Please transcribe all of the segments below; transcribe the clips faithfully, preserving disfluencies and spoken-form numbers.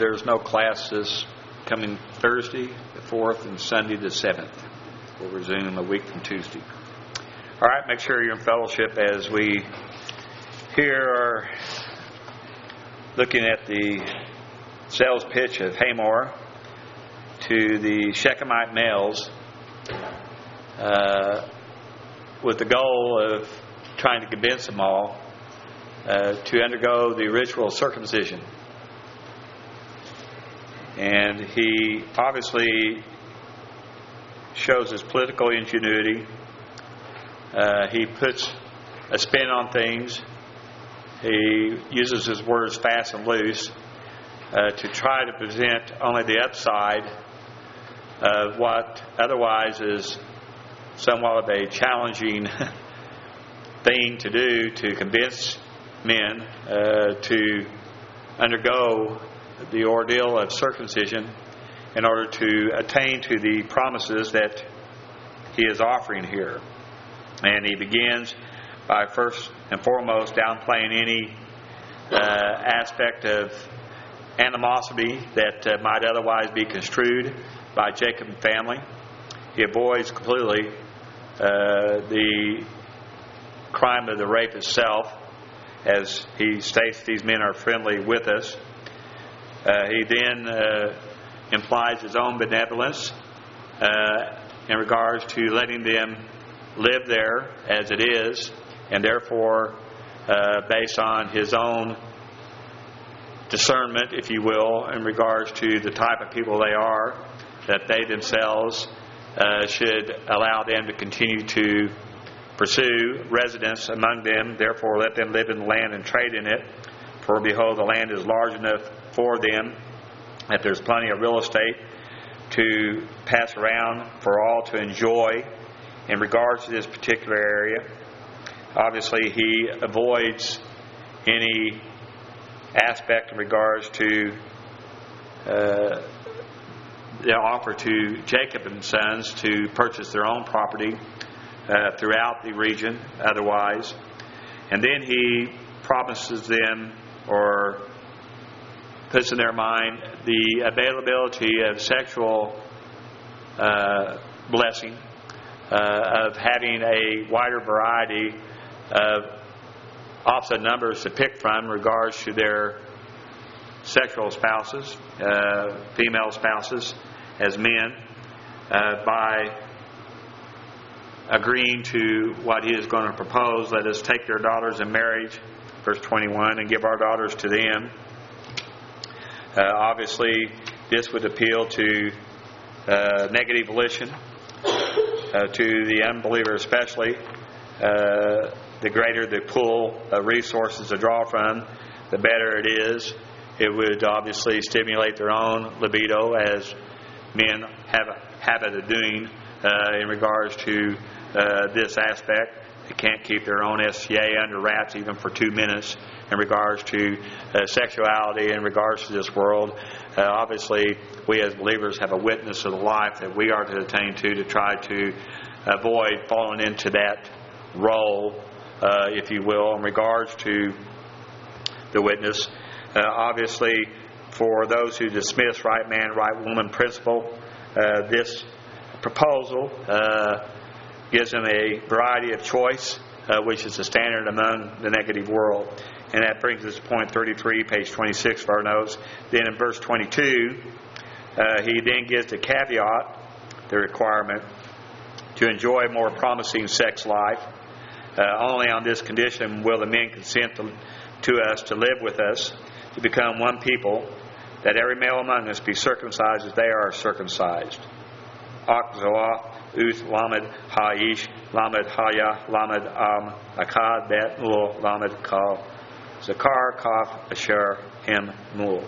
there's no classes coming Thursday the fourth and Sunday the seventh. We'll resume a week from Tuesday. All right, make sure you're in fellowship as we here are looking at the sales pitch of Hamor to the Shechemite males uh, with the goal of trying to convince them all uh, to undergo the ritual circumcision. And he obviously shows his political ingenuity. Uh, he puts a spin on things. He uses his words fast and loose uh, to try to present only the upside of what otherwise is somewhat of a challenging thing to do, to convince men uh, to undergo the ordeal of circumcision in order to attain to the promises that he is offering here. And he begins by first and foremost downplaying any uh, aspect of animosity that uh, might otherwise be construed by Jacob and family. He avoids completely uh, the crime of the rape itself, as he states these men are friendly with us. Uh, he then uh, implies his own benevolence uh, in regards to letting them live there as it is, and therefore, uh, based on his own discernment, if you will, in regards to the type of people they are, that they themselves uh, should allow them to continue to pursue residence among them, therefore let them live in the land and trade in it. For behold, the land is large enough for them that there's plenty of real estate to pass around for all to enjoy in regards to this particular area. Obviously, he avoids any aspect in regards to uh, the offer to Jacob and sons to purchase their own property uh, throughout the region otherwise. And then he promises them, or puts in their mind, the availability of sexual uh, blessing, uh, of having a wider variety of opposite numbers to pick from in regards to their sexual spouses, uh, female spouses as men, uh, by agreeing to what he is going to propose. Let us take their daughters in marriage, verse twenty-one, and give our daughters to them. Uh, obviously, this would appeal to uh, negative volition, uh, to the unbeliever especially. Uh, the greater the pool of resources to draw from, the better it is. It would obviously stimulate their own libido, as men have a habit of doing uh, in regards to uh, this aspect. They can't keep their own S T A under wraps even for two minutes in regards to uh, sexuality, in regards to this world. Uh, obviously, we as believers have a witness of the life that we are to attain to to try to avoid falling into that role, uh, if you will, in regards to the witness. Uh, obviously, for those who dismiss right man, right woman principle, uh, this proposal uh, gives them a variety of choice, uh, which is the standard among the negative world. And that brings us to point thirty-three, page twenty-six of our notes. Then in verse twenty-two, uh, he then gives the caveat, the requirement, to enjoy a more promising sex life. Uh, only on this condition will the men consent to, to us to live with us, to become one people, that every male among us be circumcised as they are circumcised. Ak zoah, uth, lamed, ha'ish, lamed, haya, lamed, am, akad, bet, mul, lamed, kal, zakar, kaf, asher, him, mul.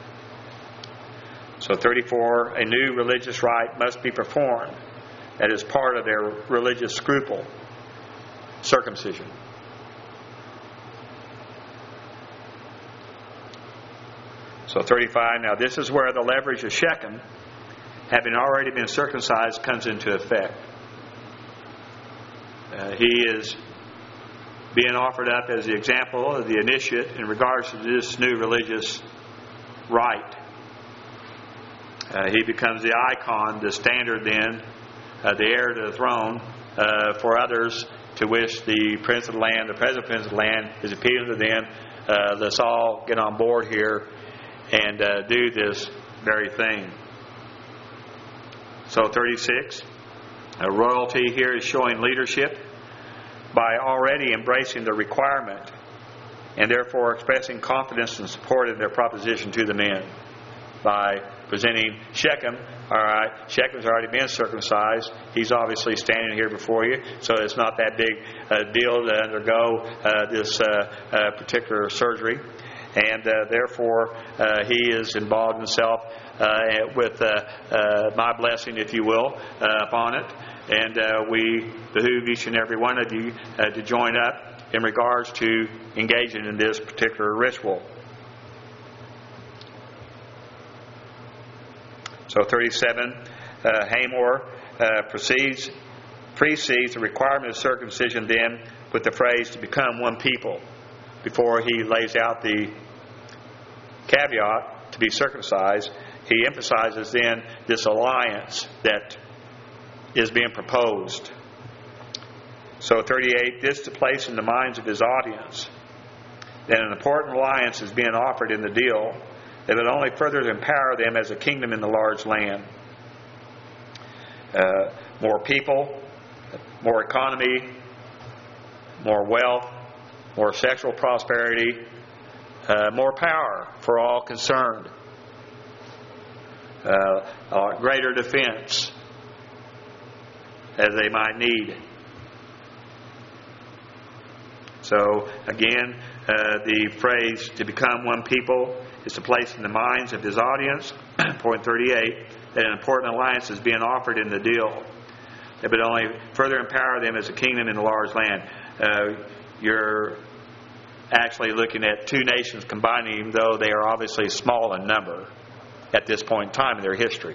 So thirty-four, a new religious rite must be performed. That is part of their religious scruple, circumcision. So thirty-five, now this is where the leverage of Shechem, having already been circumcised, comes into effect. Uh, he is being offered up as the example of the initiate in regards to this new religious rite Uh, he becomes the icon, the standard then, uh, the heir to the throne uh, for others to wish the prince of the land, the present prince of the land, is appealing to them. Uh, let's all get on board here and uh, do this very thing. So thirty-six, uh, royalty here is showing leadership by already embracing the requirement and therefore expressing confidence and support in their proposition to the men by presenting Shechem. All right, Shechem's already been circumcised. He's obviously standing here before you, so it's not that big a deal to undergo uh, this uh, uh, particular surgery. And uh, therefore, uh, he is involved himself uh, with uh, uh, my blessing, if you will, uh, upon it. And uh, we behoove each and every one of you uh, to join up in regards to engaging in this particular ritual. So thirty-seven, uh, Hamor uh, proceeds, precedes the requirement of circumcision then with the phrase to become one people before he lays out the caveat to be circumcised. He emphasizes then this alliance that is being proposed. So thirty-eight, this to place in the minds of his audience that an important alliance is being offered in the deal that would only further empower them as a kingdom in the large land. Uh, more people, more economy, more wealth, more sexual prosperity, uh, more power for all concerned, uh, uh, greater defense as they might need. So again, uh, the phrase to become one people is to place in the minds of his audience, point thirty-eight, that an important alliance is being offered in the deal that would only further empower them as a kingdom in a large land. Uh, you're actually looking at two nations combining, even though they are obviously small in number at this point in time in their history.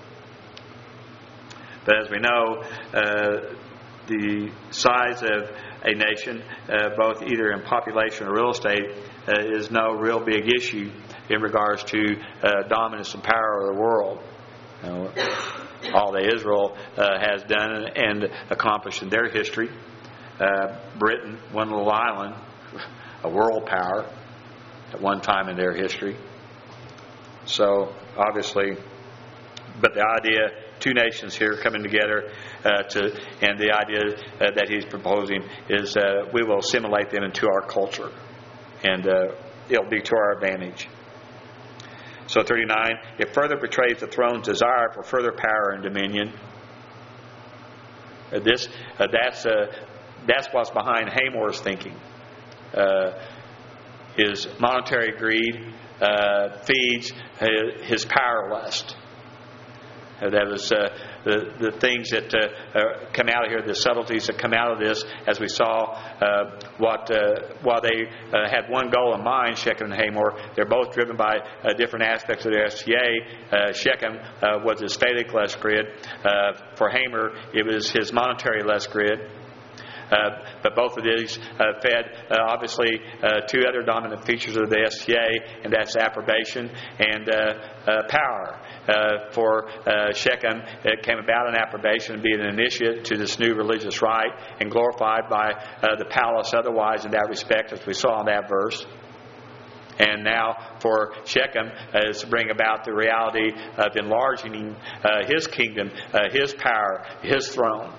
But as we know, uh, the size of a nation, uh, both either in population or real estate, uh, is no real big issue in regards to uh, dominance and power of the world. You know, all that Israel uh, has done and accomplished in their history. Uh, Britain, one little island, a world power at one time in their history. So obviously, but the idea, two nations here coming together uh, to, and the idea uh, that he's proposing is uh, we will assimilate them into our culture, and uh, it'll be to our advantage. So thirty-nine, it further betrays the throne's desire for further power and dominion. Uh, this uh, that's uh, that's what's behind Hamor's thinking. Uh, his monetary greed uh, feeds his, his power lust. Uh, that was uh, the the things that uh, uh, come out of here, the subtleties that come out of this, as we saw. Uh, what uh, while they uh, had one goal in mind, Shechem and Hamor, they're both driven by uh, different aspects of their S T A. Uh, Shechem uh, was his phatic lust grid. Uh, for Hamor, it was his monetary lust grid. Uh, but both of these uh, fed, uh, obviously, uh, two other dominant features of the S T A, and that's approbation and uh, uh, power. Uh, for uh, Shechem, it came about in approbation and being an initiate to this new religious rite and glorified by uh, the palace otherwise in that respect, as we saw in that verse. And now for Shechem uh, is to bring about the reality of enlarging uh, his kingdom, uh, his power, his throne.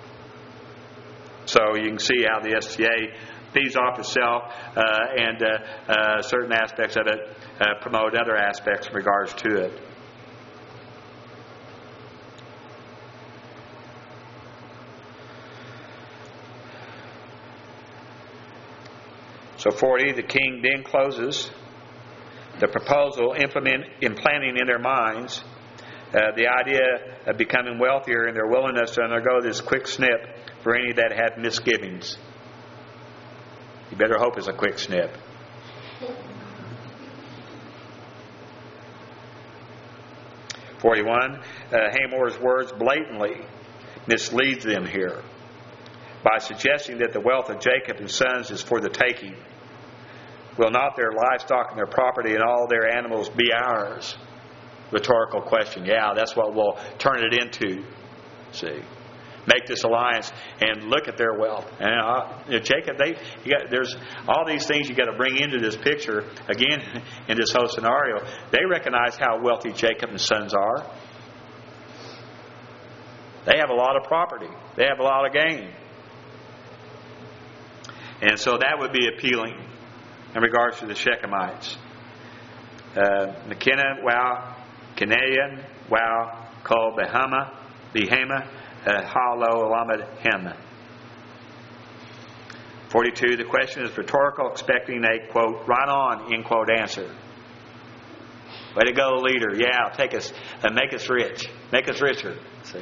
So you can see how the S T A feeds off itself uh, and uh, uh, certain aspects of it uh, promote other aspects in regards to it. So forty, the king then closes the proposal, implement, implanting in their minds uh, the idea of becoming wealthier and their willingness to undergo this quick snip for any that had misgivings. You better hope it's a quick snip. forty-one, uh, Hamor's words blatantly misleads them here by suggesting that the wealth of Jacob and sons is for the taking. Will not their livestock and their property and all their animals be ours? rhetorical question. Yeah, that's what we'll turn it into. See, make this alliance and look at their wealth. And uh, you know, Jacob, they you got there's all these things you got to bring into this picture again in this whole scenario. They recognize how wealthy Jacob and his sons are. They have a lot of property. They have a lot of gain. And so that would be appealing in regards to the Shechemites. Uh, McKenna, wow, Canaan, wow, Kol Behama, Behema, Halo Lamed Hem. forty-two, the question is rhetorical, expecting a, quote, right on, end quote, answer. Way to go, leader. Yeah, take us and make us rich. Make us richer. See.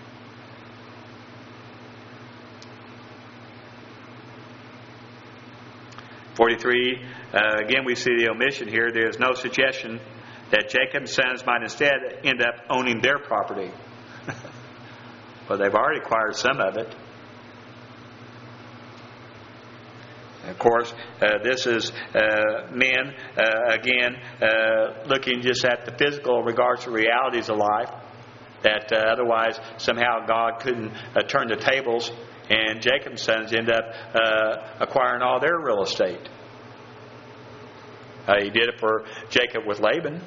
forty-three, uh, again we see the omission here. There is no suggestion that Jacob's sons might instead end up owning their property. Well, they've already acquired some of it. Of course, uh, this is uh, men, uh, again, uh, looking just at the physical in regards to realities of life, that uh, otherwise somehow God couldn't uh, turn the tables, and Jacob's sons end up uh, acquiring all their real estate. Uh, he did it for Jacob with Laban.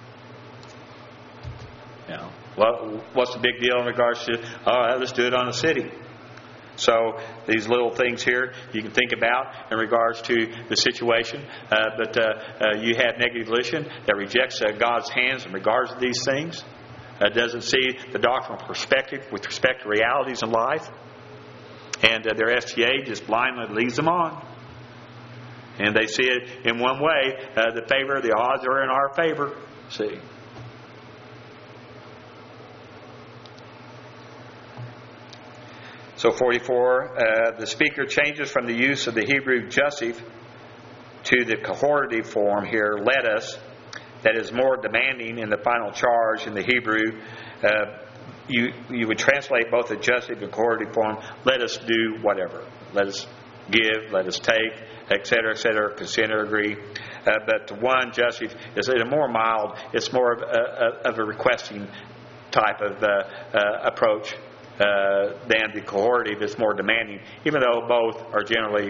You know, what, what's the big deal in regards to, all right, let's do it on the city. So these little things here you can think about in regards to the situation. Uh, but uh, uh, you have negative volition that rejects uh, God's hands in regards to these things. Uh, doesn't see the doctrinal perspective with respect to realities in life. And uh, their S T A just blindly leads them on. And they see it in one way. Uh, the favor, the odds are in our favor. See. So forty-four, uh, the speaker changes from the use of the Hebrew Joseph to the cohortative form here, let us, that is more demanding in the final charge in the Hebrew. Uh, you you would translate both the Joseph and cohortative form, let us do whatever. Let us give, let us take, et cetera, et cetera, consent or agree. Uh, but the one Joseph is a more mild, it's more of a, of a requesting type of uh, uh, approach. Uh, than the cohortative is more demanding, even though both are generally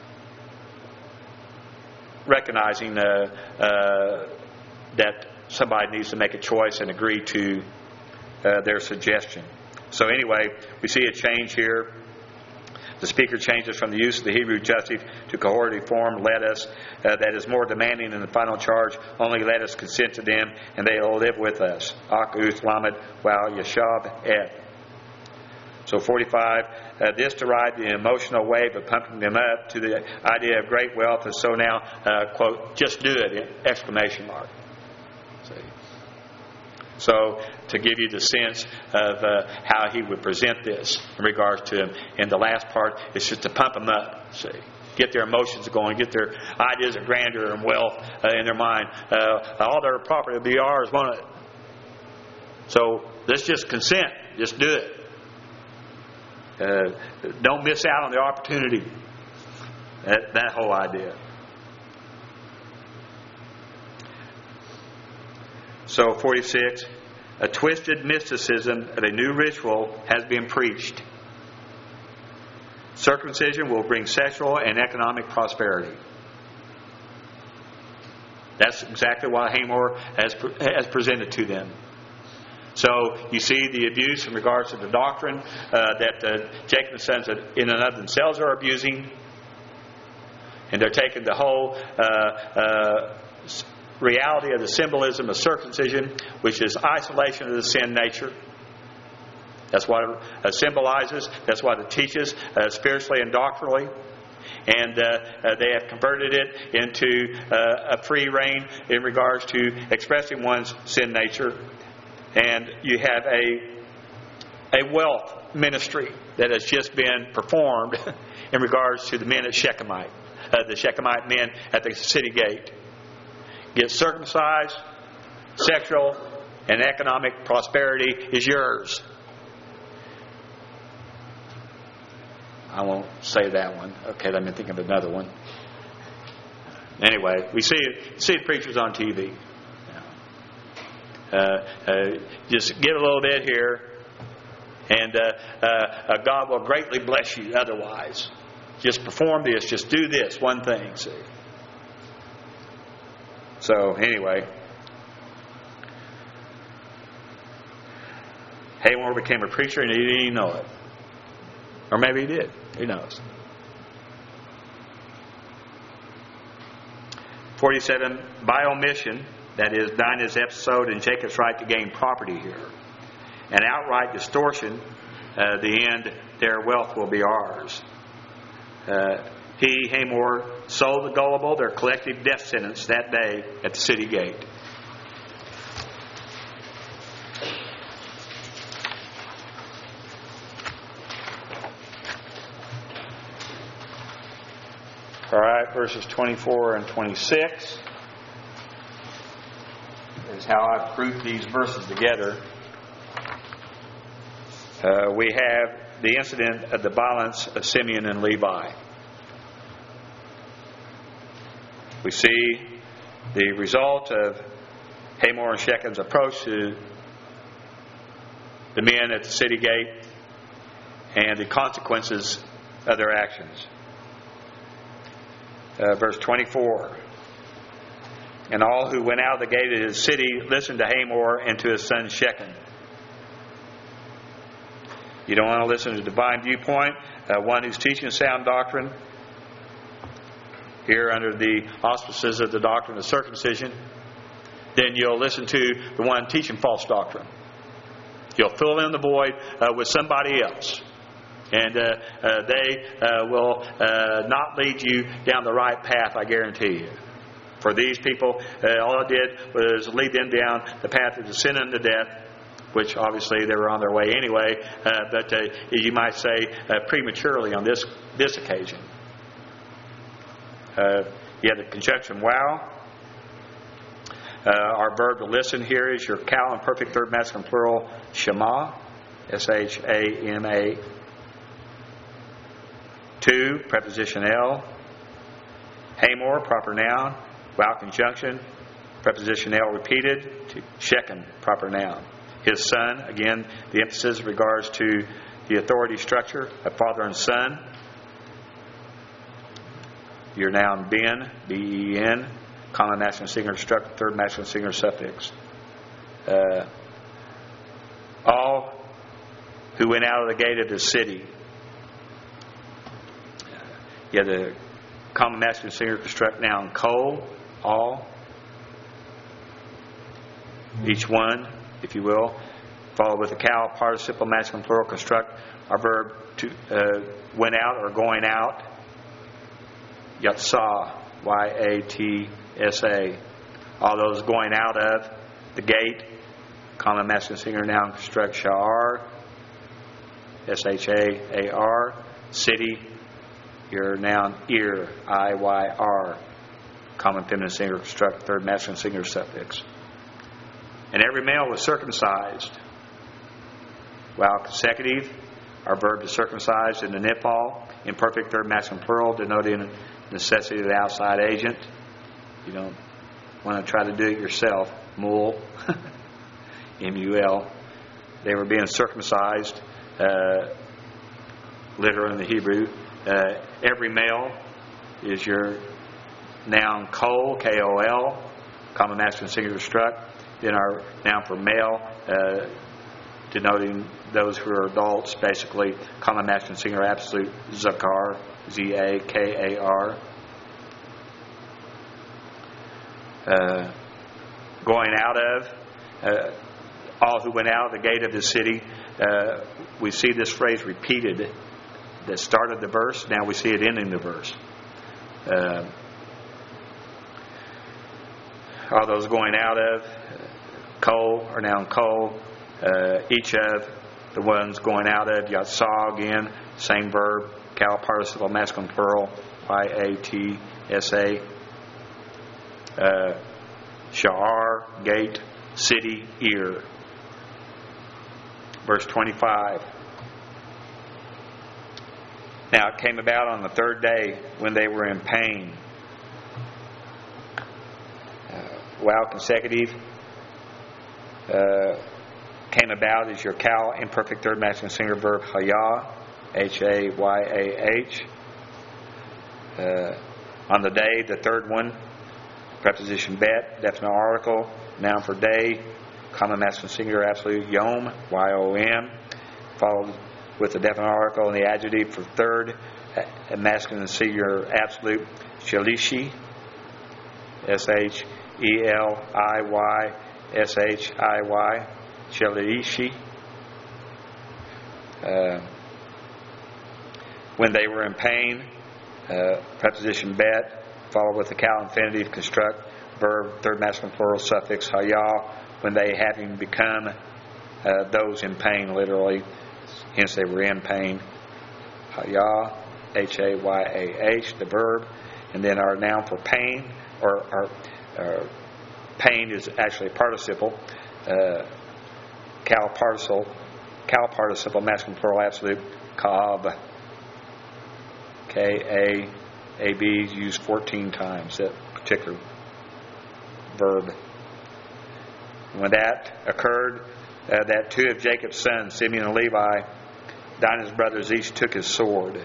recognizing uh, uh, that somebody needs to make a choice and agree to uh, their suggestion. So anyway, we see a change here. The speaker changes from the use of the Hebrew Joseph to cohortative form, let us, uh, that is more demanding in the final charge, only let us consent to them, and they will live with us. Ak, Uth, Lamed, Wow, Yeshab, Et. So forty-five, uh, this derived the emotional wave of pumping them up to the idea of great wealth, and so now, uh, quote, just do it, exclamation mark. See? So to give you the sense of uh, how he would present this in regards to him. And the last part is just to pump them up, see. Get their emotions going, get their ideas of grandeur and wealth uh, in their mind. Uh, all their property will be ours, won't it? So let's just consent, just do it. Uh, don't miss out on the opportunity. That, that whole idea. So forty-six, a twisted mysticism of a new ritual has been preached. Circumcision will bring sexual and economic prosperity. That's exactly what Hamor has, has presented to them. So you see the abuse in regards to the doctrine uh, that uh, Jacob's sons in and of themselves are abusing. And they're taking the whole uh, uh, reality of the symbolism of circumcision, which is isolation of the sin nature. That's what it uh, symbolizes. That's what it teaches uh, spiritually and doctrinally. And uh, uh, they have converted it into uh, a free reign in regards to expressing one's sin nature. And you have a a wealth ministry that has just been performed in regards to the men at Shechemite, uh, the Shechemite men at the city gate. Get circumcised, sexual and economic prosperity is yours. I won't say that one. Okay, let me think of another one. Anyway, we see see preachers on T V. Uh, uh, just give a little bit here, and uh, uh, God will greatly bless you otherwise. Just perform this. Just do this one thing, see. So, anyway. Haymore became a preacher and he didn't even know it. Or maybe he did. Who knows? forty-seven, by omission, that is, Dinah's episode and Jacob's right to gain property here. An outright distortion, uh, the end, their wealth will be ours. Uh, he, Haymor, sold the gullible their collective death sentence that day at the city gate. All right, verses twenty-four and twenty-six is how I've grouped these verses together. Uh, we have the incident of the violence of Simeon and Levi. We see the result of Haymor and Shechem's approach to the men at the city gate and the consequences of their actions. Uh, verse twenty-four. And all who went out of the gate of his city listened to Haymor and to his son Shechem. You don't want to listen to a divine viewpoint, uh, one who's teaching sound doctrine, here under the auspices of the doctrine of circumcision. Then you'll listen to the one teaching false doctrine. You'll fill in the void uh, with somebody else. And uh, uh, they uh, will uh, not lead you down the right path, I guarantee you. For these people, uh, all it did was lead them down the path of sin and the death, which obviously they were on their way anyway, uh, but uh, you might say uh, prematurely on this this occasion. Uh, you have the conjunction wow. Uh, our verb to listen here is your cow in perfect third masculine plural, shema, S H A M A. Two, preposition L. Haymor, proper noun. Wow conjunction, preposition L repeated. To Shechem, proper noun. His son, again, the emphasis regards to the authority structure of father and son. Your noun Ben, B E N, common masculine singular structure, third masculine singular suffix. Uh, all who went out of the gate of the city. You have the common masculine singular construct noun kol, all. Each one, if you will. Followed with a cow, participle masculine plural construct. Our verb to uh, went out or going out. Yatsah, Y A T S A. All those going out of the gate. Common masculine singular noun construct sha'ar, S H A A R. City, your noun ear, I Y R. Common feminine singular construct, third masculine singular suffix. And every male was circumcised. While consecutive, our verb to circumcise in the nipal, imperfect third masculine plural, denoting necessity of the outside agent. You don't want to try to do it yourself. Mul, M U L. They were being circumcised, uh, literal in the Hebrew. Uh, every male is your noun kol, K O L, common masculine singular struct. Then our noun for male, uh, denoting those who are adults, basically common masculine singular absolute, zakar, Z A K A R. Uh, going out of, uh, all who went out of the gate of the city. Uh, we see this phrase repeated that started the verse. Now we see it ending the verse. Uh, all those going out of, kol, or noun kol, uh, each of the ones going out of, yatsah again, same verb, cow participle masculine plural, Y A T S A. Uh, sha'ar, gate, city, ear. Verse twenty-five. Now it came about on the third day when they were in pain. Uh, wow consecutive. uh, came about is your Cal, imperfect third masculine singular verb hayah, H A Y A H. Uh, on the day, the third one, preposition bet, definite article, noun for day, common masculine singular absolute yom, Y O M, followed with the definite article and the adjective for third, a masculine singular absolute, shalishi, S H E L I Y S H I Y, shalishi. Uh, when they were in pain, uh, preposition bet, followed with the cal infinitive, construct, verb, third masculine plural suffix, hayah, when they having become uh, those in pain, literally, hence they were in pain, hayah, H A Y A H, the verb, and then our noun for pain, or our uh, pain is actually a participle, uh, cal participle, cal participle, masculine plural absolute, kaab, K A A B, is used fourteen times, that particular verb. When that occurred, uh, that two of Jacob's sons, Simeon and Levi, Dinah's brothers, each took his sword.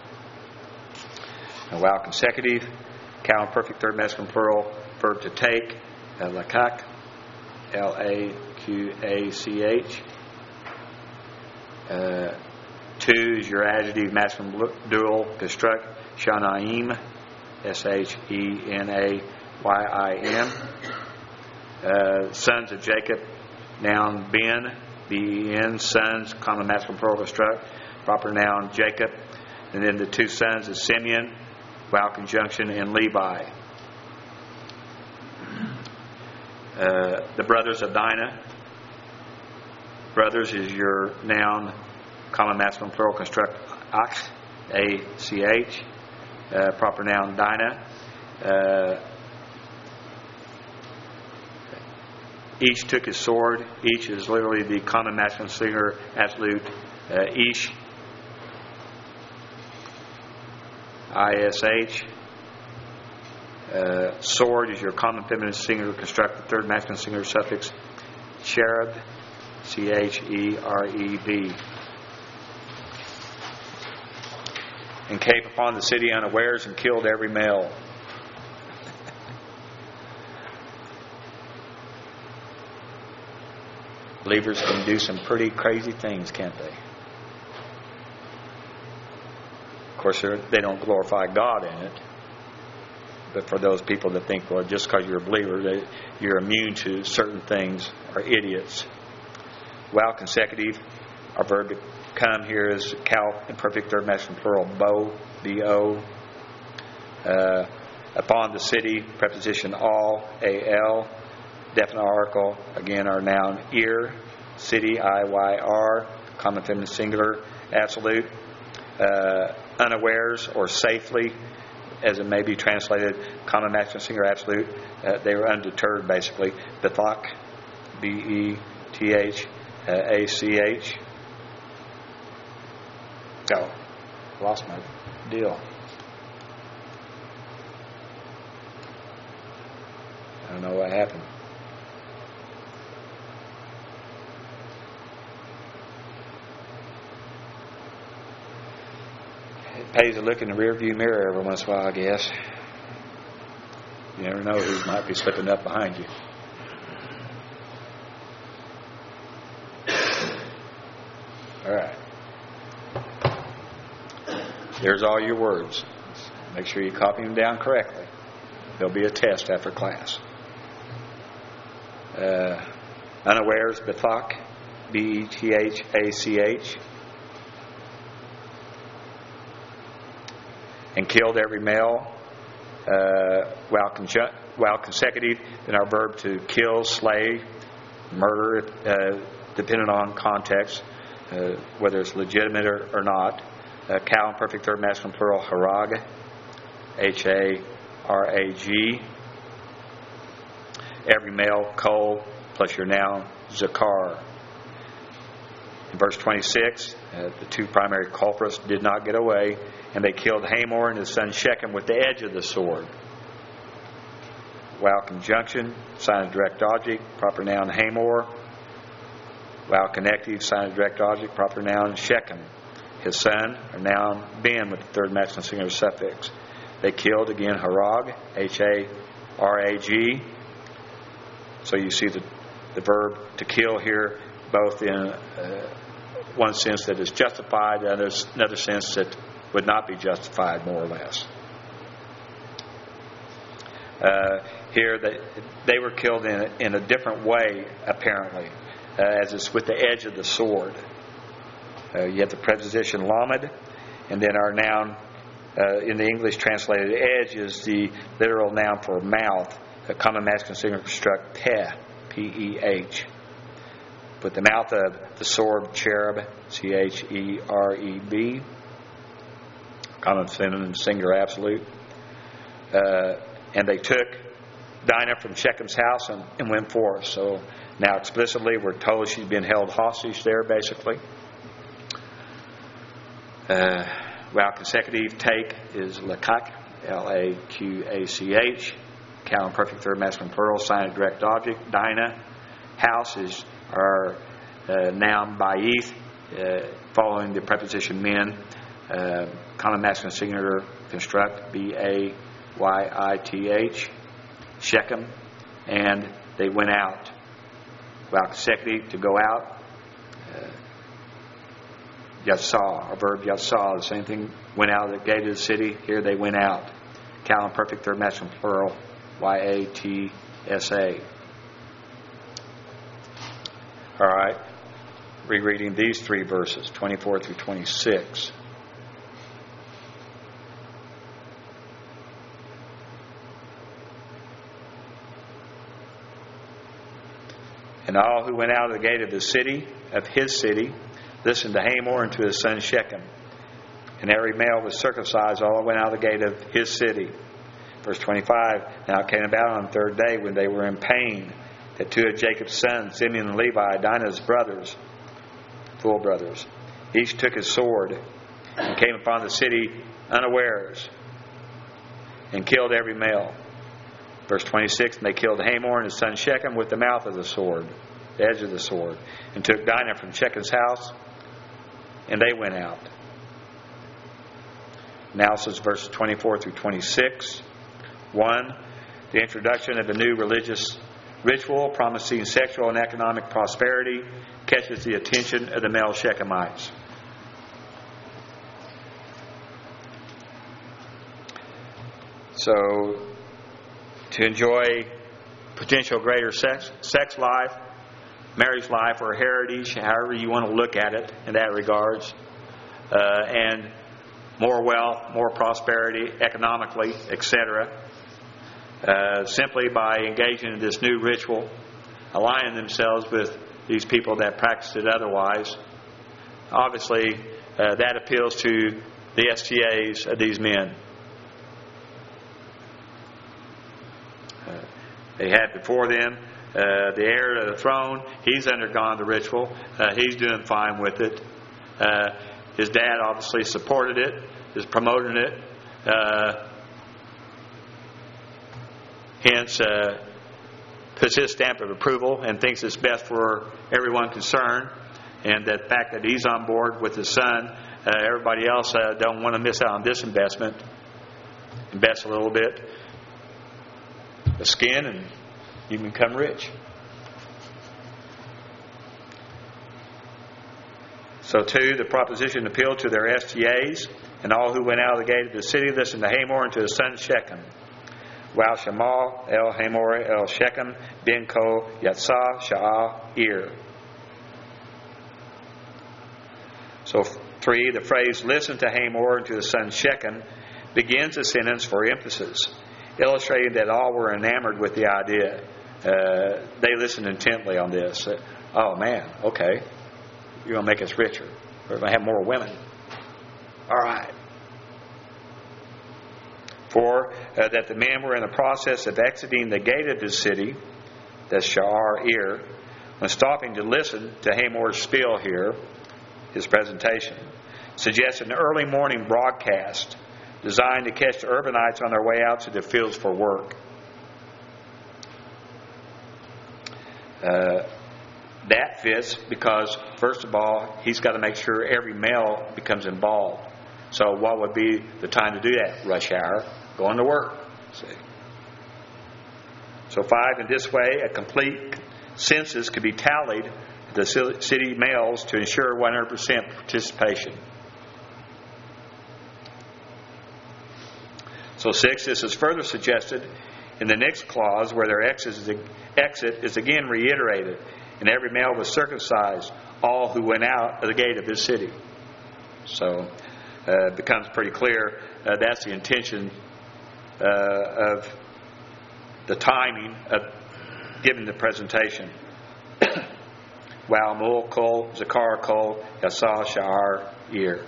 And while consecutive, cal perfect third masculine plural, verb to take, uh, lakak, L A Q A C H. Uh, two is your adjective masculine dual, construct, shanaim, S H E N A Y I M. Uh, sons of Jacob, noun Ben, B E N, sons, common masculine plural, construct, proper noun Jacob. And then the two sons of Simeon, vowel conjunction, and Levi. Uh, the brothers of Dinah. Brothers is your noun, common masculine plural, construct, ach, A C H, uh, proper noun Dinah. Uh, each took his sword. Each is literally the common masculine singular absolute, uh, ish, I S H. Uh, sword is your common feminine singular construct, the third masculine singular suffix, cherub, C H E R E B. And came upon the city unawares and killed every male. Believers can do some pretty crazy things, can't they? Of course, they don't glorify God in it. But for those people that think, well, just because you're a believer, that you're immune to certain things, are idiots. While consecutive, our verb to come here is cal, imperfect third masculine plural, bo, B O. Uh, upon the city, preposition all, A L. Definite article, again, our noun ear, city, I Y R, common feminine singular, absolute. Uh, unawares or safely, as it may be translated, common masculine singular absolute. Uh, they were undeterred, basically. Bethach, B E T H A C H. Oh, lost my deal. I don't know what happened. It pays a look in the rearview mirror every once in a while, I guess. You never know who might be slipping up behind you. All right. There's all your words. Make sure you copy them down correctly. There'll be a test after class. Uh, unawares, Bethach, B E T H A C H. And killed every male, uh, while, conju- while consecutive, then our verb to kill, slay, murder, uh, depending on context, uh, whether it's legitimate or, or not. Uh, cal, imperfect third masculine plural, harag, H A R A G. Every male, kol, plus your noun, zakar. In verse twenty-six, uh, the two primary culprits did not get away, and they killed Hamor and his son Shechem with the edge of the sword. While conjunction, sign of direct object, proper noun Hamor, Vowel connective, sign of direct object, proper noun, Shechem. His son, or noun, Ben, with the third masculine singular suffix. They killed, again, Harag, H A R A G. So you see the, the verb to kill here, both in uh, one sense that is justified, and another sense that would not be justified, more or less. Uh, here, they, they were killed in a, in a different way, apparently, uh, as it's with the edge of the sword. Uh, you have the preposition lamed, and then our noun uh, in the English translated edge is the literal noun for mouth, a common masculine singular construct, peh, P E H. With the mouth of the sword, cherub, C H E R E B, common feminine singular absolute. Uh, and they took Dinah from Shechem's house and, and went forth. So now explicitly we're told she's been held hostage there, basically. Uh, vowel consecutive, take, is lakak, L A Q A C H. Cow and perfect third masculine plural, sign of direct object. Dinah, house, is our uh, noun bayith, uh, following the preposition min. Uh, common masculine singular construct, B A Y I T H. Shechem, and they went out. Vowel consecutive, to go out. Uh, Yatsah, a verb yatsah, the same thing. Went out of the gate of the city. Here they went out. Cow and perfect third masculine plural, Y A T S A. All right. Rereading these three verses, twenty-four through twenty-six. And all who went out of the gate of the city, of his city, listened to Hamor and to his son Shechem. And every male was circumcised, all went out of the gate of his city. Verse twenty-five, now it came about on the third day when they were in pain, that two of Jacob's sons, Simeon and Levi, Dinah's brothers, full brothers, each took his sword and came upon the city unawares and killed every male. Verse twenty-six, and they killed Hamor and his son Shechem with the mouth of the sword, the edge of the sword, and took Dinah from Shechem's house, and they went out. Now says verses twenty-four through twenty-six. One, the introduction of a new religious ritual promising sexual and economic prosperity catches the attention of the male Shechemites. So, to enjoy potential greater sex, sex life, marriage life, or heritage, however you want to look at it in that regards, uh, and more wealth, more prosperity economically, et cetera, uh, simply by engaging in this new ritual, aligning themselves with these people that practice it otherwise. Obviously, uh, that appeals to the S T As of these men. Uh, they had before them uh, the heir to the throne. He's undergone the ritual. Uh, he's doing fine with it. Uh, his dad obviously supported it, is promoting it. Uh, hence, uh, puts his stamp of approval and thinks it's best for everyone concerned. And the fact that he's on board with his son, uh, everybody else uh, don't want to miss out on this investment. Invest a little bit of skin and you can become rich. So too, the proposition appealed to their S T As, and all who went out of the gate of the city listened to Hamor and to his son Shechem. Wow Shamal, El Hamor, El Shechem, Ben Ko, Yatsah, Sha'ah, Ir. So three, the phrase listen to Hamor and to his son Shechem begins a sentence for emphasis, illustrating that all were enamored with the idea. Uh, they listened intently on this. Uh, oh man, okay. You're going to make us richer. We're going to have more women. All right. Four, uh, that the men were in the process of exiting the gate of the city, that's Sha'ar Ir, when stopping to listen to Hamor's spiel here, his presentation, suggests an early morning broadcast designed to catch the urbanites on their way out to the fields for work. Uh, that fits because, first of all, he's got to make sure every male becomes involved. So what would be the time to do that? Rush hour, going to work. See? So five, in this way, a complete census could be tallied to the city males to ensure one hundred percent participation. So six, this is further suggested in the next clause where their exit is, exit is again reiterated. And every male was circumcised, all who went out of the gate of this city. So uh, it becomes pretty clear uh, that's the intention uh, of the timing of giving the presentation. Wow, Mul, Kol, Zakar, Kol, Yasah, Sha'ar, Ir.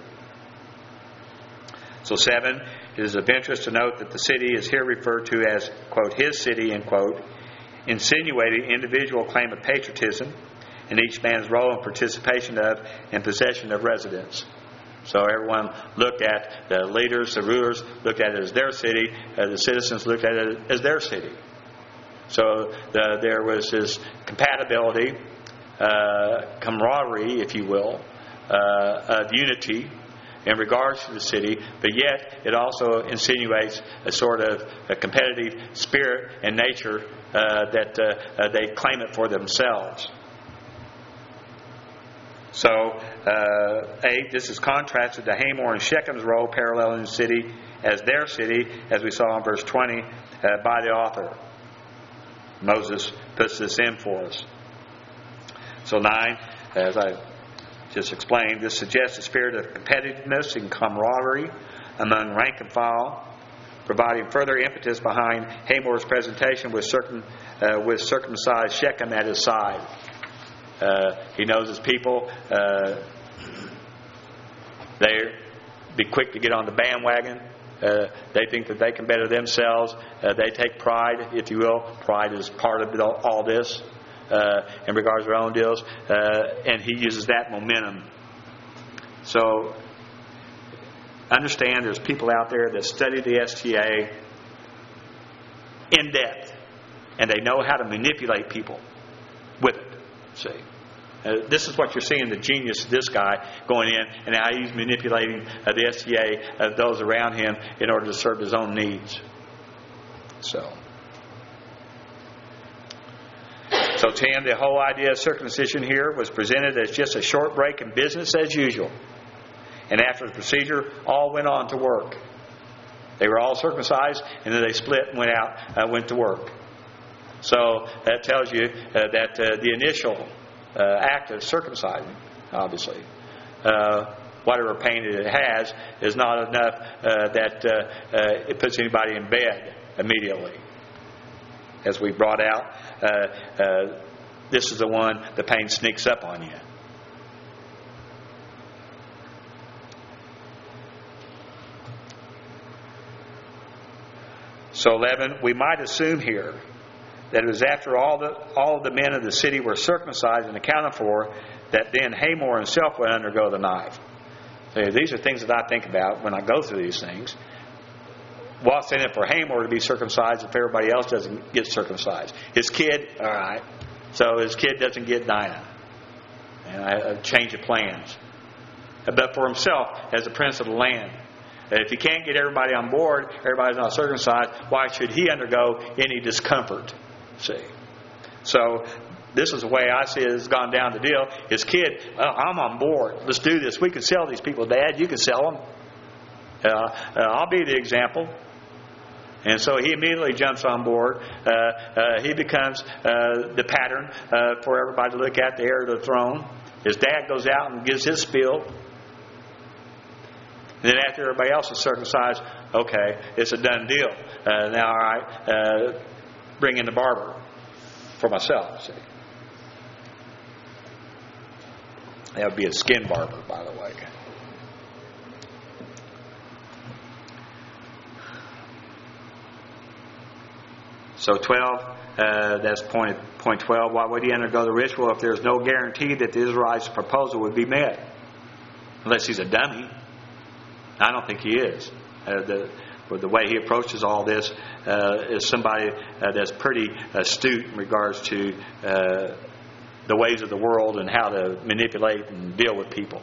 So seven, it is of interest to note that the city is here referred to as, quote, his city, end quote, insinuating individual claim of patriotism and each man's role and participation of and possession of residence. So everyone looked at the leaders, the rulers, looked at it as their city. Uh, the citizens looked at it as their city. So the, there was this compatibility, uh, camaraderie, if you will, uh, of unity in regards to the city, but yet it also insinuates a sort of a competitive spirit and nature uh, that uh, uh, they claim it for themselves. So, uh, eight, this is contrasted to Hamor and Shechem's role paralleling the city as their city, as we saw in verse twenty, uh, by the author. Moses puts this in for us. So nine, as I just explained, this suggests a spirit of competitiveness and camaraderie among rank and file, providing further impetus behind Hamor's presentation with, circum, uh, with circumcised Shechem at his side. Uh, he knows his people. Uh, they be quick to get on the bandwagon. Uh, they think that they can better themselves. Uh, they take pride, if you will. Pride is part of all this uh, in regards to their own deals. Uh, and he uses that momentum. So understand there's people out there that study the S T A in depth. And they know how to manipulate people with it. See, uh, this is what you're seeing, the genius of this guy going in and how he's manipulating uh, the S T A of uh, those around him in order to serve his own needs. So, so ten, the whole idea of circumcision here was presented as just a short break in business as usual. And after the procedure, all went on to work. They were all circumcised, and then they split and went out, uh, went to work. So that tells you uh, that uh, the initial uh, act of circumcising, obviously, uh, whatever pain it has, is not enough uh, that uh, uh, it puts anybody in bed immediately. As we brought out, uh, uh, this is the one the pain sneaks up on you. So eleven, we might assume here that it was after all the all of the men of the city were circumcised and accounted for that then Hamor himself would undergo the knife. So these are things that I think about when I go through these things. What's in it for Hamor to be circumcised if everybody else doesn't get circumcised? His kid, all right. So his kid doesn't get Dinah. And a change of plans. But for himself, as the prince of the land, if he can't get everybody on board, everybody's not circumcised, why should he undergo any discomfort? See? So this is the way I see it has gone down the deal. His kid, oh, I'm on board. Let's do this. We can sell these people, Dad. You can sell them. Uh, uh, I'll be the example. And so he immediately jumps on board. Uh, uh, he becomes uh, the pattern uh, for everybody to look at, the heir to the throne. His dad goes out and gives his spiel. And then after everybody else is circumcised, okay, it's a done deal. Uh, now, all right, uh, bring in the barber for myself. See? That would be a skin barber, by the way. So twelve, uh, that's point, point twelve. Why would he undergo the ritual if there's no guarantee that the Israelites' proposal would be met? Unless he's a dummy. I don't think he is. Uh, the, the way he approaches all this uh, is somebody uh, that's pretty astute in regards to uh, the ways of the world and how to manipulate and deal with people.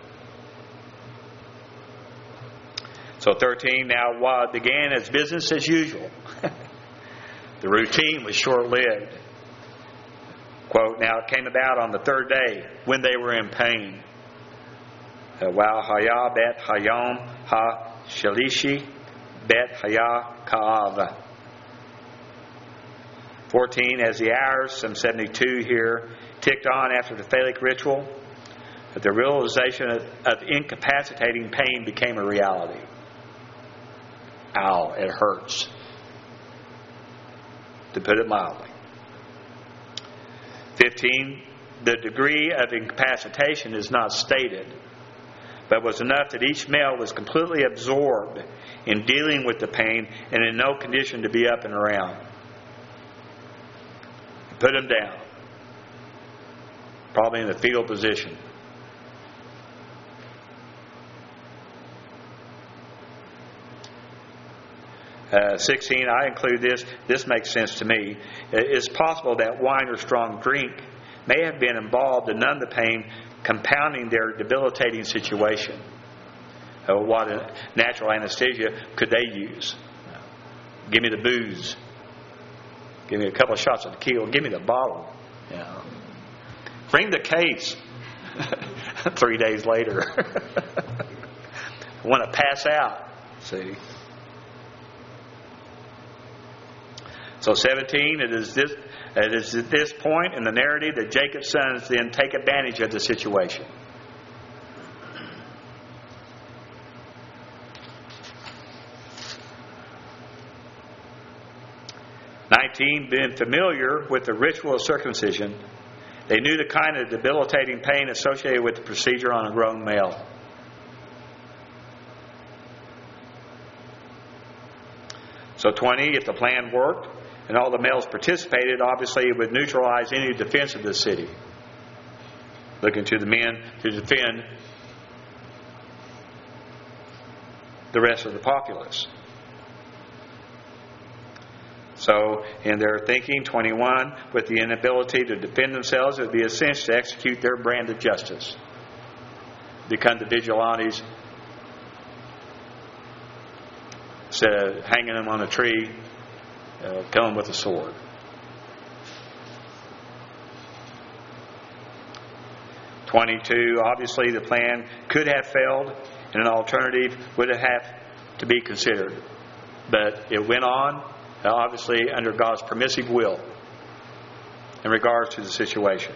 So thirteen, now while it began as business as usual, the routine was short-lived. Quote, now it came about on the third day when they were in pain. While Haya bet Hayom ha Shalishi bet Haya Ka'ava. fourteen, as the hours, some seventy-two here, ticked on after the phallic ritual, that the realization of, of incapacitating pain became a reality. Ow, it hurts, to put it mildly. fifteen, the degree of incapacitation is not stated, but was enough that each male was completely absorbed in dealing with the pain and in no condition to be up and around. Put him down, probably in the fetal position. Uh, sixteen, I include this. This makes sense to me. It's possible that wine or strong drink may have been involved to numb the pain, compounding their debilitating situation. Uh, what natural anesthesia could they use? Give me the booze. Give me a couple of shots of tequila. Give me the bottle. You know. Bring the case. Three days later. I want to pass out. See. So seventeen, it is this it is at this point in the narrative that Jacob's sons then take advantage of the situation. nineteen, being familiar with the ritual of circumcision, they knew the kind of debilitating pain associated with the procedure on a grown male. So twenty, if the plan worked and all the males participated, obviously it would neutralize any defense of the city. Looking to the men to defend the rest of the populace. So, in their thinking, twenty-one, with the inability to defend themselves, it would be essential to execute their brand of justice. Become the vigilantes, instead of hanging them on a tree, uh, kill them with a sword. twenty-two, obviously the plan could have failed, and an alternative would have to be considered. But it went on, obviously under God's permissive will in regards to the situation.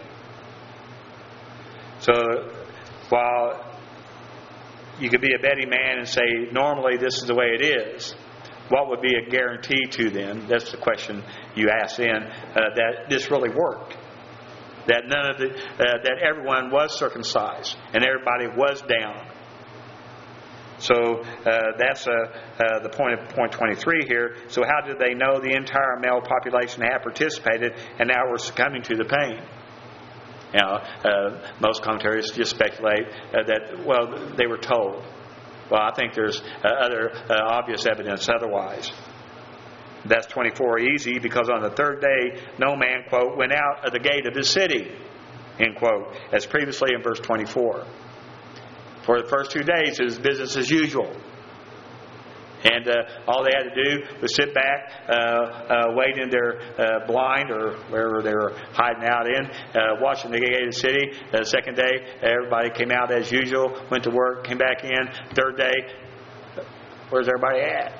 So while you could be a betting man and say normally this is the way it is, what would be a guarantee to them? That's the question you ask then, uh, that this really worked, that none of the uh, that everyone was circumcised and everybody was down. So uh, that's uh, uh, the point of point twenty-three here. So how did they know the entire male population had participated and now were succumbing to the pain? You know, uh, most commentaries just speculate uh, that, well, they were told. Well, I think there's uh, other uh, obvious evidence otherwise. That's twenty-four easy, because on the third day no man, quote, went out of the gate of his city, end quote, as previously in verse twenty-four. For the first two days, it was business as usual. And uh, all they had to do was sit back, uh, uh, wait in their uh, blind or wherever they were hiding out in, uh, watching the gate of the city. The uh, second day, everybody came out as usual, went to work, came back in. Third day, where's everybody at?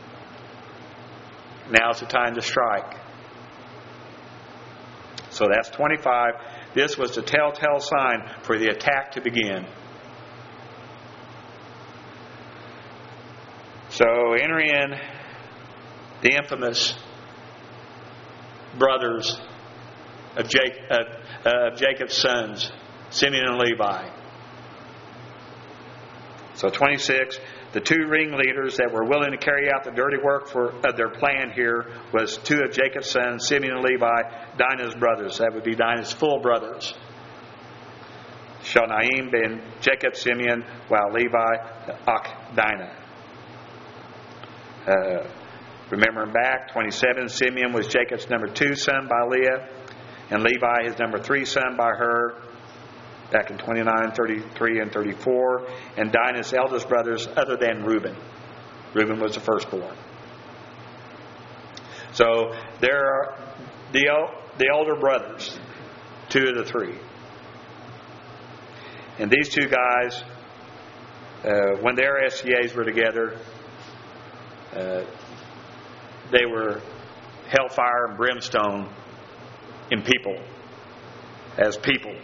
Now's the time to strike. So that's twenty-five. This was the telltale sign for the attack to begin. So enter in the infamous brothers of, Jacob, uh, of Jacob's sons, Simeon and Levi. So twenty-six, the two ringleaders that were willing to carry out the dirty work for of their plan here was two of Jacob's sons, Simeon and Levi, Dinah's brothers. That would be Dinah's full brothers. Shanaim ben Jacob, Simeon, while Levi, Ach, Dinah. Uh, remembering back, twenty-seven, Simeon was Jacob's number two son by Leah. And Levi, his number three son by her, back in twenty-nine, thirty-three, and thirty-four. And Dinah's eldest brothers other than Reuben. Reuben was the firstborn. So there are the, the older brothers, two of the three. And these two guys, uh, when their S T As were together, uh, they were hellfire and brimstone in people, as people.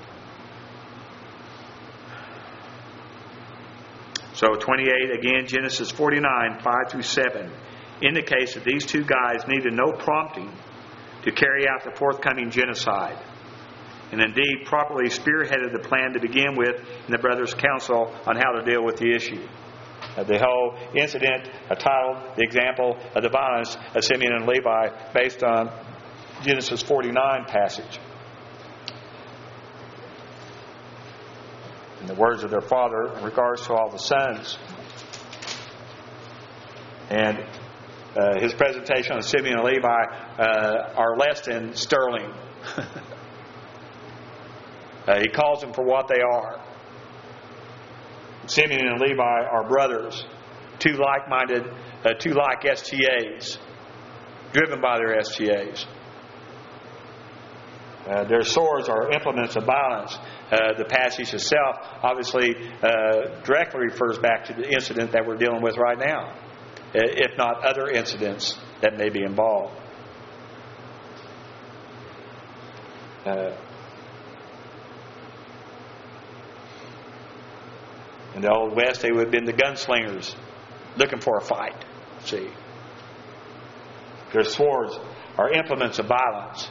So twenty-eight, again, Genesis forty-nine, five through seven, indicates that these two guys needed no prompting to carry out the forthcoming genocide, and indeed properly spearheaded the plan to begin with in the brothers' council on how to deal with the issue. Uh, the whole incident uh, titled The Example of the Violence of Simeon and Levi, based on Genesis forty-nine passage. In the words of their father in regards to all the sons. And uh, his presentation on Simeon and Levi uh, are less than sterling. uh, he calls them for what they are. Simeon and Levi are brothers, two like-minded, uh, two like S T As, driven by their S T As. Uh, their swords are implements of violence. Uh, the passage itself obviously uh, directly refers back to the incident that we're dealing with right now, if not other incidents that may be involved. Uh, in the Old West, they would have been the gunslingers looking for a fight. See, their swords are implements of violence.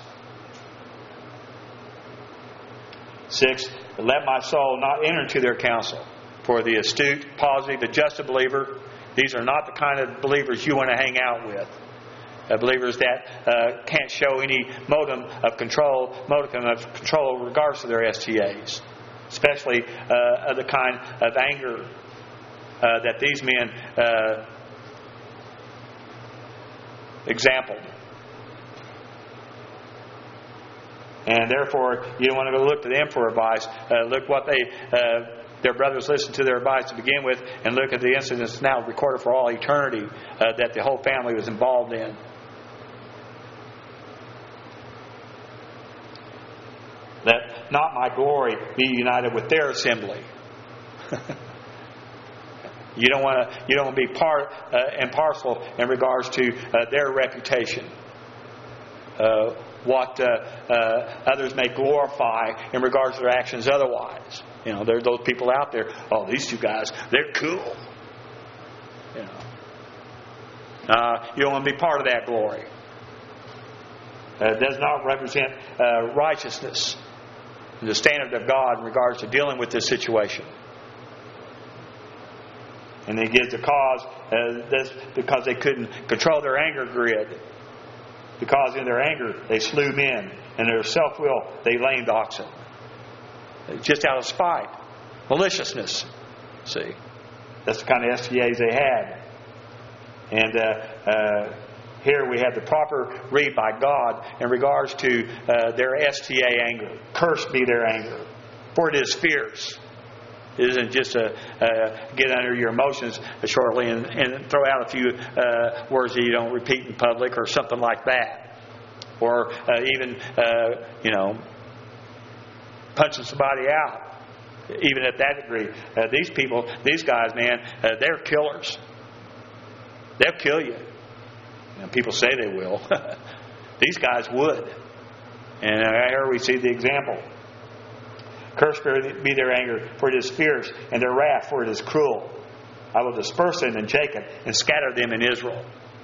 Six, let my soul not enter into their counsel. For the astute, positive, and just believer, these are not the kind of believers you want to hang out with. Uh, believers that uh, can't show any modicum of control, modicum of control in regards to their S T As, especially uh, of the kind of anger uh, that these men uh, exampled. And therefore, you don't want to go look to them for advice. Uh, look what they, uh, their brothers listened to their advice to begin with, and look at the incidents now recorded for all eternity uh, that the whole family was involved in. Let not my glory be united with their assembly. You don't want to. You don't want to be part uh, and parcel in regards to uh, their reputation. Uh, what uh, uh, others may glorify in regards to their actions otherwise. You know, there's those people out there, oh, these two guys, they're cool. You know. Uh, you don't want to be part of that glory. Uh, it does not represent uh, righteousness and the standard of God in regards to dealing with this situation. And he gives the cause uh, this because they couldn't control their anger grid. Because in their anger, they slew men. And in their self-will, they lamed oxen. Just out of spite. Maliciousness. See? That's the kind of S T As they had. And uh, uh, here we have the proper read by God in regards to uh, their S T A anger. Cursed be their anger. For it is fierce. It isn't just a, uh, get under your emotions shortly and, and throw out a few uh, words that you don't repeat in public or something like that. Or uh, even, uh, you know, punching somebody out. Even at that degree. Uh, these people, these guys, man, uh, they're killers. They'll kill you. And people say they will. These guys would. And here we see the example. Cursed be their anger, for it is fierce, and their wrath, for it is cruel. I will disperse them in Jacob and scatter them in Israel.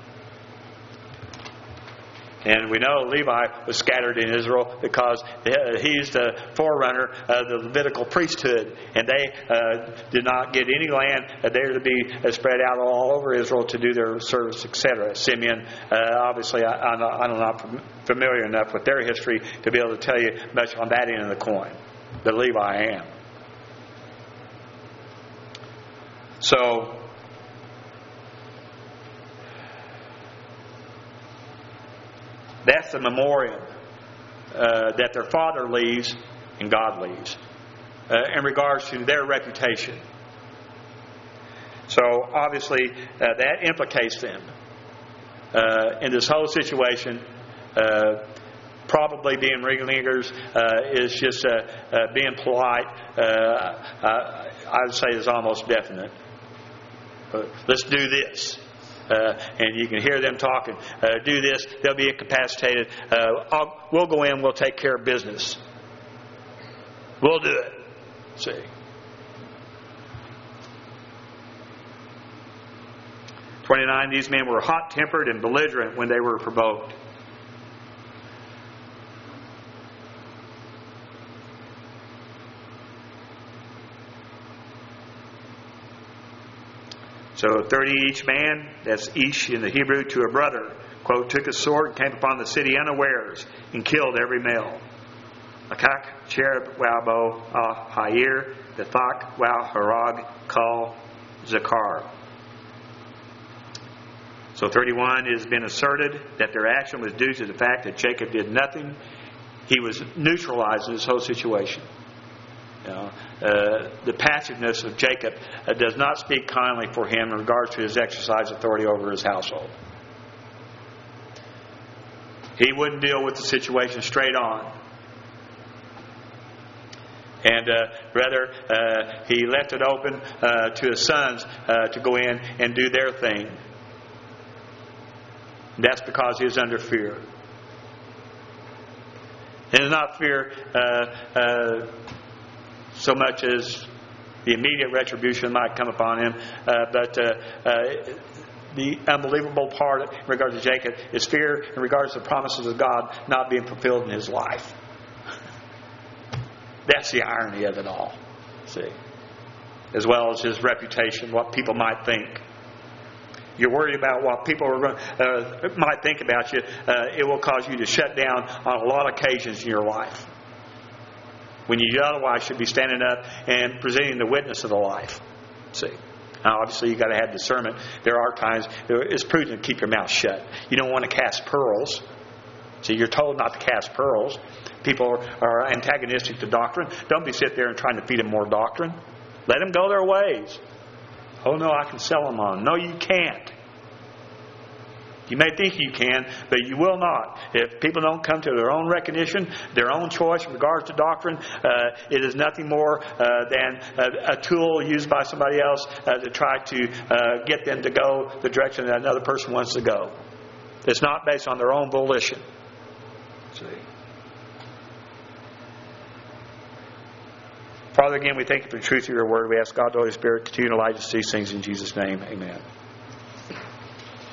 And we know Levi was scattered in Israel because he's the forerunner of the Levitical priesthood. And they uh, did not get any land. They were to be spread out all over Israel to do their service, et cetera. Simeon, uh, obviously, I, I'm, not, I'm not familiar enough with their history to be able to tell you much on that end of the coin. But Levi I am. So, that's the memoriam uh, that their father leaves and God leaves uh, in regards to their reputation. So obviously uh, that implicates them uh, in this whole situation. Uh, probably being ringlingers uh, is just uh, uh, being polite. Uh, I, I would say is almost definite. Uh, let's do this. Uh, and you can hear them talking. Uh, do this. They'll be incapacitated. Uh, I'll, we'll go in. We'll take care of business. We'll do it. See. twenty-nine. These men were hot-tempered and belligerent when they were provoked. So thirty each man, that's ish in the Hebrew, to a brother, quote, took a sword and came upon the city unawares and killed every male. Akak, Cherub, Waubo, Ah, Hair, Bethak, Wau, Harag, Kal, Zakar. So thirty-one, it has been asserted that their action was due to the fact that Jacob did nothing. He was neutralized in this whole situation. You know, uh, the passiveness of Jacob uh, does not speak kindly for him in regards to his exercise authority over his household. He wouldn't deal with the situation straight on. And uh, rather, uh, he left it open uh, to his sons uh, to go in and do their thing. That's because he is under fear. And it's not fear uh, uh, so much as the immediate retribution might come upon him, uh, but uh, uh, the unbelievable part in regards to Jacob is fear in regards to the promises of God not being fulfilled in his life. That's the irony of it all. See, as well as his reputation, what people might think. You're worried about what people are going, uh, might think about you. Uh, it will cause you to shut down on a lot of occasions in your life, when you otherwise should be standing up and presenting the witness of the life. See, now obviously you've got to have discernment. There are times it's prudent to keep your mouth shut. You don't want to cast pearls. See, you're told not to cast pearls. People are antagonistic to doctrine. Don't be sitting there and trying to feed them more doctrine. Let them go their ways. Oh no, I can sell them on. No, you can't. You may think you can, but you will not. If people don't come to their own recognition, their own choice in regards to doctrine, uh, it is nothing more uh, than a, a tool used by somebody else uh, to try to uh, get them to go the direction that another person wants to go. It's not based on their own volition. See? Father, again, we thank you for the truth of your word. We ask God, the Holy Spirit, continue to light us these things in Jesus' name. Amen.